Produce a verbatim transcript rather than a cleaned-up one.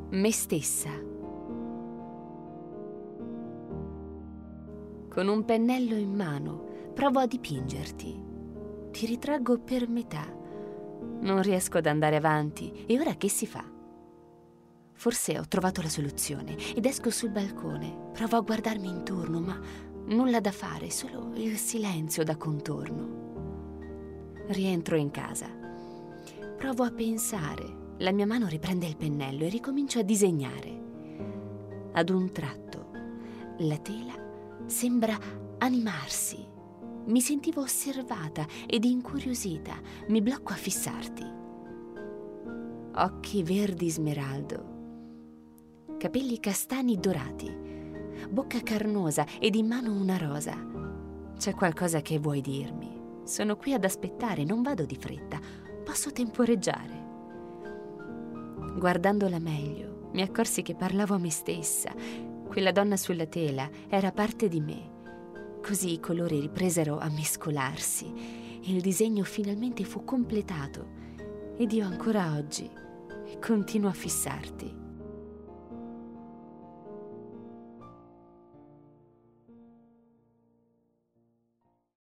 Me stessa. Con un pennello in mano provo a dipingerti. Ti ritraggo per metà. Non riesco ad andare avanti. E ora che si fa? Forse ho trovato la soluzione ed esco sul balcone. Provo a guardarmi intorno, ma nulla da fare, solo il silenzio da contorno. Rientro in casa. Provo a pensare. La mia mano riprende il pennello e ricomincio a disegnare. Ad un tratto, la tela sembra animarsi. Mi sentivo osservata ed incuriosita. Mi blocco a fissarti. Occhi verdi smeraldo, capelli castani dorati, bocca carnosa ed in mano una rosa. C'è qualcosa che vuoi dirmi? Sono qui ad aspettare, non vado di fretta. Posso temporeggiare. Guardandola meglio, mi accorsi che parlavo a me stessa. Quella donna sulla tela era parte di me. Così i colori ripresero a mescolarsi e il disegno finalmente fu completato. Ed io ancora oggi continuo a fissarti.